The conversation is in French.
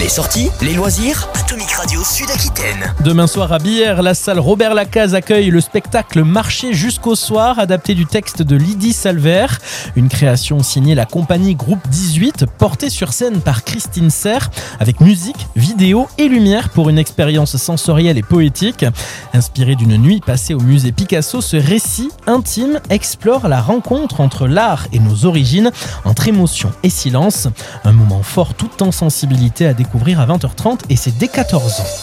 Les sorties, les loisirs, Atomic Radio Sud-Aquitaine. Demain soir à Bière, la salle Robert Lacaze accueille le spectacle Marcher jusqu'au soir, adapté du texte de Lydie Salver. Une création signée la compagnie Groupe 18, portée sur scène par Christine Serre, avec musique, vidéo et lumière pour une expérience sensorielle et poétique. Inspiré d'une nuit passée au musée Picasso, ce récit intime explore la rencontre entre l'art et nos origines, entre émotion et silence. Un moment fort tout en sensibilité à découvrir à 20h30 et c'est dès 14 ans.